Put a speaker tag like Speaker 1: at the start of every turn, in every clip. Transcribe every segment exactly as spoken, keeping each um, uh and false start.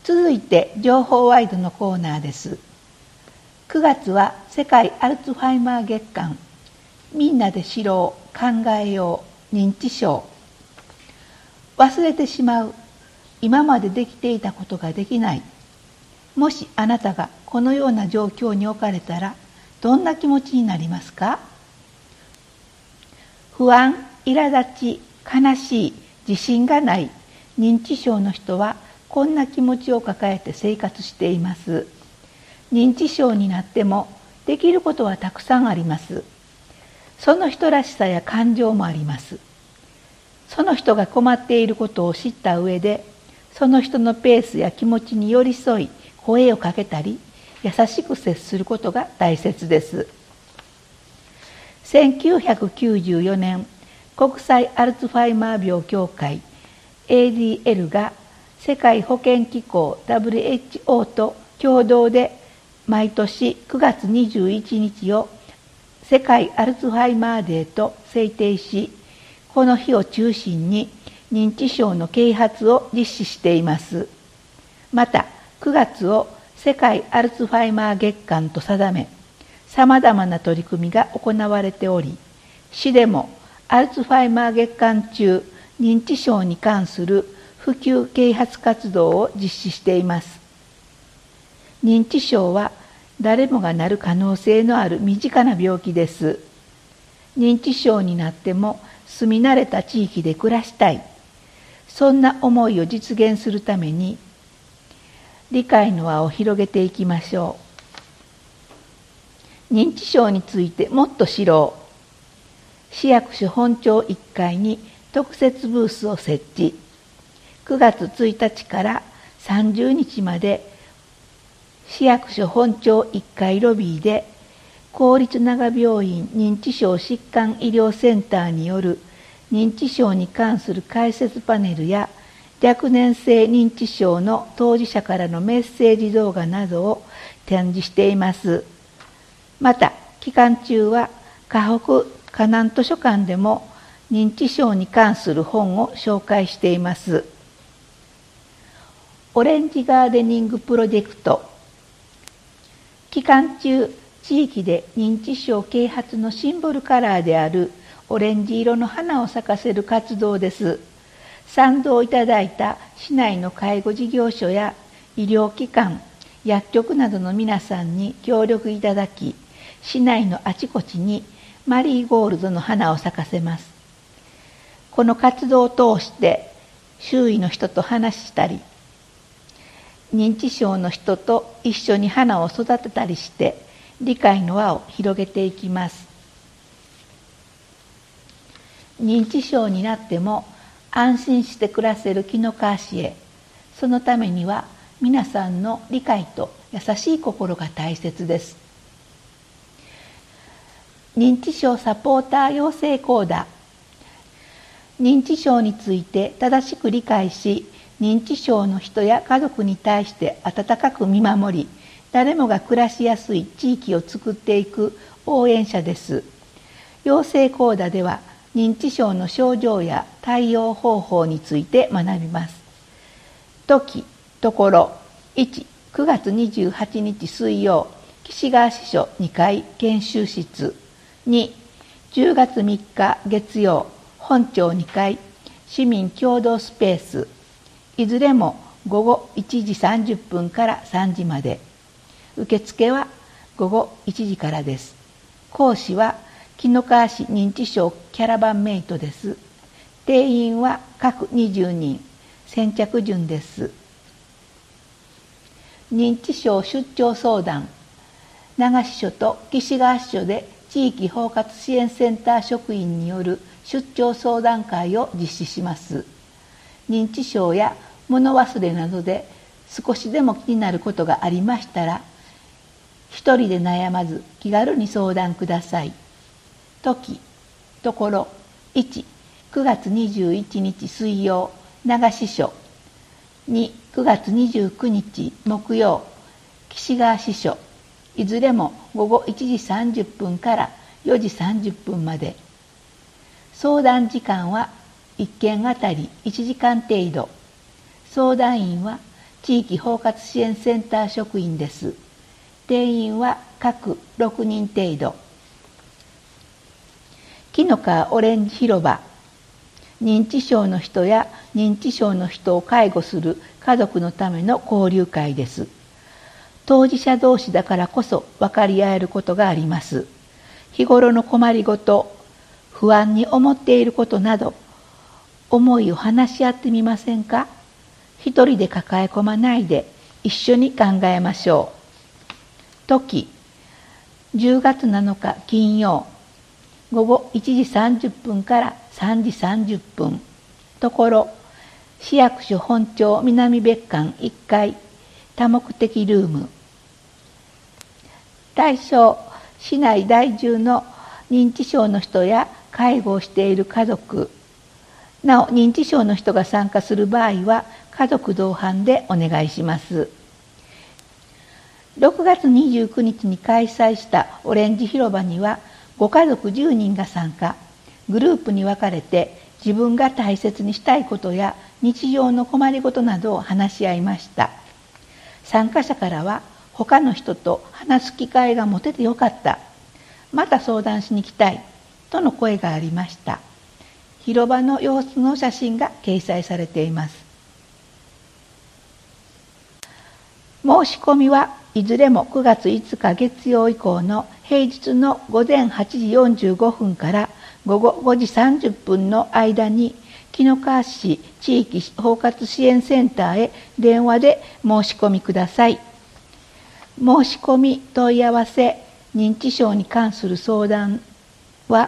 Speaker 1: 続いて情報ワイドのコーナーです。くがつは世界アルツハイマー月間、みんなで知ろう、考えよう、認知症。忘れてしまう、今までできていたことができない。もしあなたがこのような状況に置かれたら、どんな気持ちになりますか？不安、苛立ち、悲しい、自信がない、認知症の人はこんな気持ちを抱えて生活しています。認知症になってもできることはたくさんあります。その人らしさや感情もあります。その人が困っていることを知った上で、その人のペースや気持ちに寄り添い、声をかけたり、優しく接することが大切です。せんきゅうひゃくきゅうじゅうよねん、国際アルツハイマー病協会 エーディーエル が世界保健機構 ダブリューエイチオー と共同で毎年くがつにじゅういちにちを世界アルツハイマーデーと制定し、この日を中心に認知症の啓発を実施しています。またくがつを世界アルツハイマー月間と定め、さまざまな取り組みが行われており、市でもアルツハイマー月間中、認知症に関する普及啓発活動を実施しています。認知症は誰もがなる可能性のある身近な病気です。認知症になっても住み慣れた地域で暮らしたい。そんな思いを実現するために、理解の輪を広げていきましょう。認知症についてもっと知ろう。市役所本庁いっかいに特設ブースを設置。くがつついたちからさんじゅうにちまで市役所本庁いっかいロビーで公立長病院認知症疾患医療センターによる認知症に関する解説パネルや若年性認知症の当事者からのメッセージ動画などを展示しています。また期間中は河北河南図書館でも認知症に関する本を紹介しています。オレンジガーデニングプロジェクト。期間中、地域で認知症啓発のシンボルカラーであるオレンジ色の花を咲かせる活動です。賛同いただいた市内の介護事業所や医療機関、薬局などの皆さんに協力いただき、市内のあちこちにマリーゴールドの花を咲かせます。この活動を通して周囲の人と話したり、認知症の人と一緒に花を育てたりして理解の輪を広げていきます。認知症になっても安心して暮らせる紀の川市へ、そのためには皆さんの理解と優しい心が大切です。認知症サポーター養成講座。認知症について正しく理解し、認知症の人や家族に対して温かく見守り、誰もが暮らしやすい地域を作っていく応援者です。養成講座では認知症の症状や対応方法について学びます。時、ところ、いち、くがつにじゅうはちにち水曜、岸川支所にかい研修室。に、じゅうがつみっか月曜、本庁にかい市民共同スペース。いずれもごごいちじさんじゅっぷんからさんじまで。受付はごごいちじからです。講師は紀の川市認知症キャラバンメイトです。定員は各にじゅうにん。先着順です。認知症出張相談。長支所と岸川支所で地域包括支援センター職員による出張相談会を実施します。認知症や物忘れなどで少しでも気になることがありましたら、一人で悩まず気軽に相談ください。時、ところ、いち、くがつにじゅういちにち水曜、長支所。に、くがつにじゅうくにち木曜、岸川支所。いずれもごごいちじさんじゅっぷんからよじさんじゅっぷんまで。相談時間はいっけんあたりいちじかん程度。相談員は地域包括支援センター職員です。定員は各ろくにん程度。紀の川オレンジ広場、認知症の人や認知症の人を介護する家族のための交流会です。当事者同士だからこそ分かり合えることがあります。日頃の困りごと、不安に思っていることなど、思いを話し合ってみませんか？一人で抱え込まないで一緒に考えましょう。時、じゅうがつなのか金曜、午後いちじさんじゅっぷんからさんじさんじゅっぷん。ところ、市役所本庁南別館いっかい多目的ルーム。対象、市内在住の認知症の人や介護をしている家族。なお、認知症の人が参加する場合は家族同伴でお願いします。ろくがつにじゅうくにちに開催したオレンジ広場にはご家族じゅうにんが参加。グループに分かれて自分が大切にしたいことや日常の困りごとなどを話し合いました。参加者からは、他の人と話す機会が持ててよかった、また相談しに来たいとの声がありました。広場の様子の写真が掲載されています。申し込みはいずれもくがついつか月曜以降の平日の午前はちじよんじゅうごふんから午後ごじさんじゅっぷんの間に紀の川市地域包括支援センターへ電話で申し込みください。申し込み問い合わせ認知症に関する相談は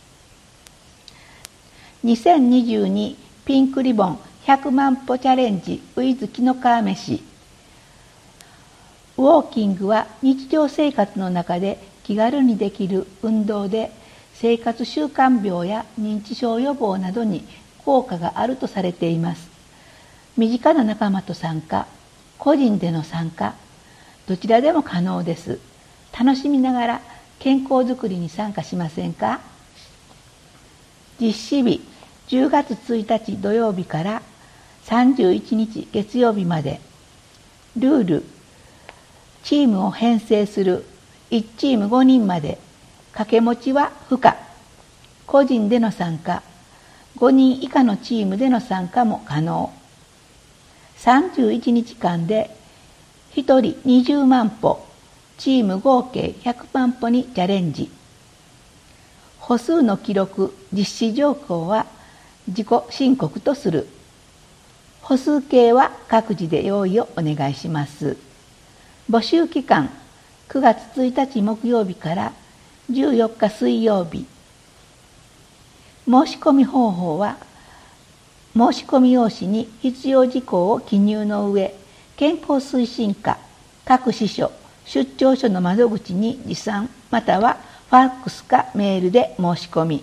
Speaker 1: にせんにじゅうにピンクリボンひゃくまん歩チャレンジ with 紀の川めし。ウォーキングは日常生活の中で気軽にできる運動で、生活習慣病や認知症予防などに効果があるとされています。身近な仲間と参加、個人での参加、どちらでも可能です。楽しみながら健康づくりに参加しませんか？実施日、じゅうがつついたち土曜日からさんじゅういちにち月曜日まで。ルール、チームを編成する。いちチームごにんまで。掛け持ちは不可。個人での参加、ごにん以下のチームでの参加も可能。さんじゅういちにちかんでひとりにじゅうまん歩、チーム合計ひゃくまん歩にチャレンジ。歩数の記録、実施状況は自己申告とする。歩数計は各自で用意をお願いします。募集期間、くがつついたち木曜日からじゅうよっか水曜日。申し込み方法は、申し込み用紙に必要事項を記入の上、健康推進課、各支所、出張所の窓口に持参、またはファックスかメールで申し込み。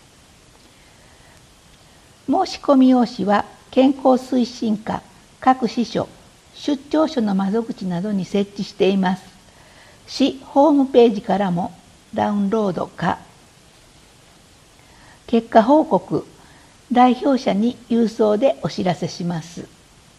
Speaker 1: 申し込み用紙は健康推進課、各支所、出張所の窓口などに設置しています。市ホームページからもダウンロードか。結果報告、代表者に郵送でお知らせします。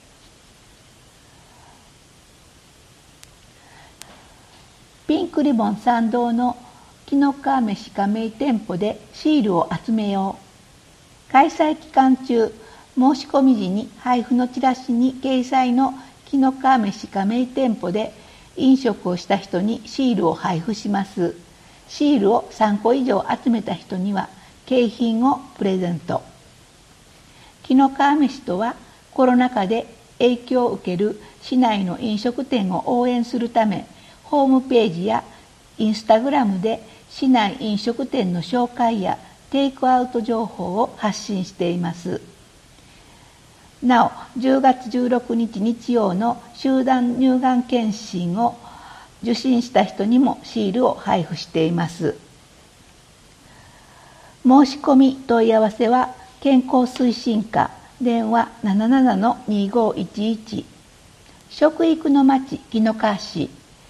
Speaker 1: ピンクリボン参道の紀の川めし加盟店舗でシールを集めよう。開催期間中、申し込み時に配布のチラシに掲載の紀の川めし加盟店舗で飲食をした人にシールを配布します。シールをさんこ以上集めた人には景品をプレゼント。紀の川めしとは、コロナ禍で影響を受ける市内の飲食店を応援するため、ホームページやインスタグラムで市内飲食店の紹介やテイクアウト情報を発信しています。なお、じゅうがつじゅうろくにち日曜の集団乳がん検診を受診した人にもシールを配布しています。申し込み問い合わせは健康推進課、電話 ななななのにごいちいち、食育のまち紀の川市、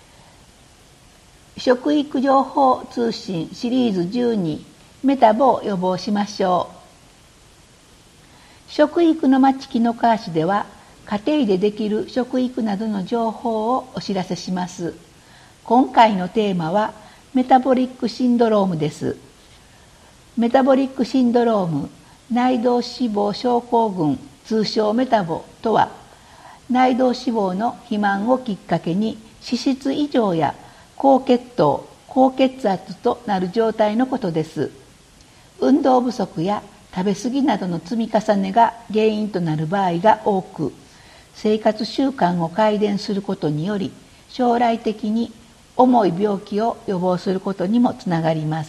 Speaker 1: 食育情報通信シリーズじゅうに、メタボを予防しましょう。食育のまち紀の川市では、 家庭でできる食育などの情報をお知らせします。今回のテーマはメタボリックシンドロームです。メタボリックシンドローム、内臓脂肪症候群、通称メタボとは、内臓脂肪の肥満をきっかけに脂質異常や高血糖、高血圧となる状態のことです。運動不足や食べ過ぎなどの積み重ねが原因となる場合が多く、生活習慣を改善することにより、将来的に重い病気を予防することにもつながります。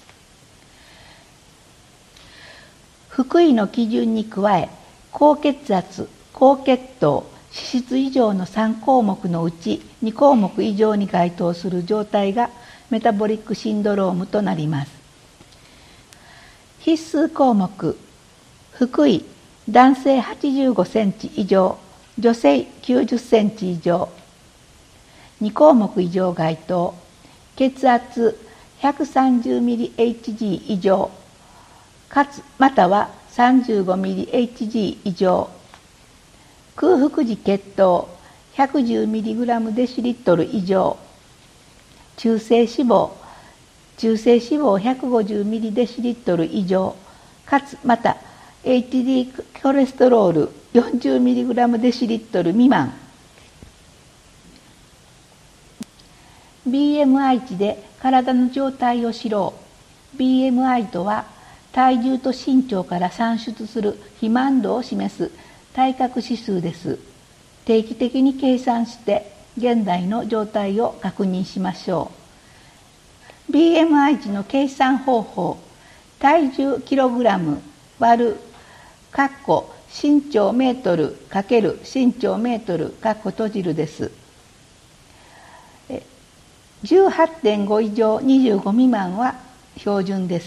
Speaker 1: 福井の基準に加え、高血圧、高血糖、脂質異常のさん項目のうちに項目以上に該当する状態がメタボリックシンドロームとなります。必須項目、福井、男性はちじゅうごセンチ以上、女性きゅうじゅっセンチ以上。に項目以上該当、血圧 ひゃくさんじゅうミリエイチジー 以上、かつまたは さんじゅうごミリエイチジー 以上。空腹時血糖 ひゃくじゅうミリグラムデシリットル 以上。中性脂肪、中性脂肪 ひゃくごじゅうミリデシリットル 以上、かつまた エイチディー コレステロール よんじゅうミリグラムデシリットル 未満。ビーエムアイ 値で体の状態を知ろう。ビーエムアイ とは、体重と身長から算出する肥満度を示す体格指数です。定期的に計算して現在の状態を確認しましょう。ビーエムアイ 値の計算方法、体重キログラム割る括弧身長メートルかける身長メートル括弧閉じるです。じゅうはちてんご 以上にじゅうご未満は標準です。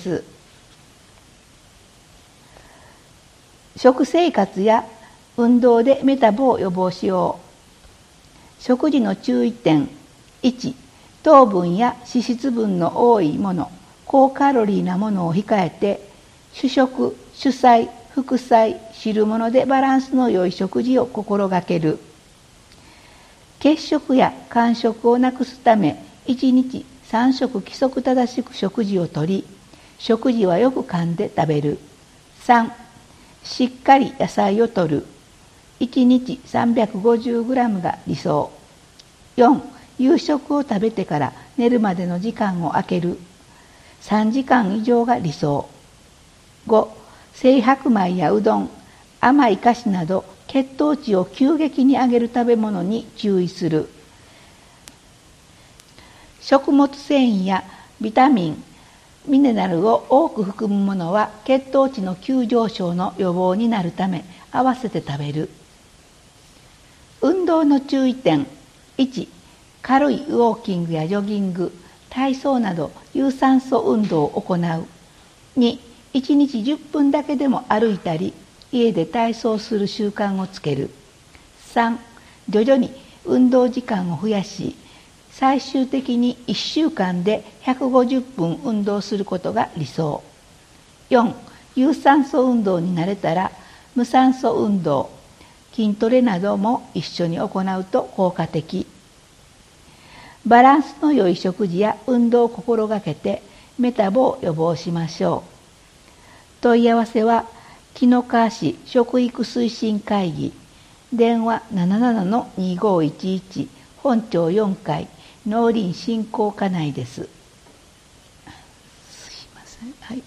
Speaker 1: 食生活や運動でメタボを予防しよう。食事の注意点。いち、糖分や脂質分の多いもの、高カロリーなものを控えて、主食、主菜、副菜、汁物でバランスの良い食事を心がける。欠食や間食をなくすため、いちにちさん食規則正しく食事をとり、食事はよく噛んで食べる。さん、しっかり野菜を摂る。いちにちさんびゃくごじゅうグラムが理想。よん、夕食を食べてから寝るまでの時間を空ける。さんじかん以上が理想。ご、精白米やうどん、甘い菓子など血糖値を急激に上げる食べ物に注意する。食物繊維やビタミン、ミネラルを多く含むものは血糖値の急上昇の予防になるため合わせて食べる。運動の注意点。いち、軽いウォーキングやジョギング、体操など有酸素運動を行う。に、いちにちじゅっぷんだけでも歩いたり、家で体操する習慣をつける。さん、徐々に運動時間を増やし、最終的にいっしゅうかんでひゃくごじゅっぷん運動することが理想。よん、有酸素運動に慣れたら無酸素運動、筋トレなども一緒に行うと効果的。バランスの良い食事や運動を心がけてメタボを予防しましょう。問い合わせは紀の川市食育推進会議、電話 ななななのにごいちいち、本町よんかい、農林振興課内です。すいません。はい。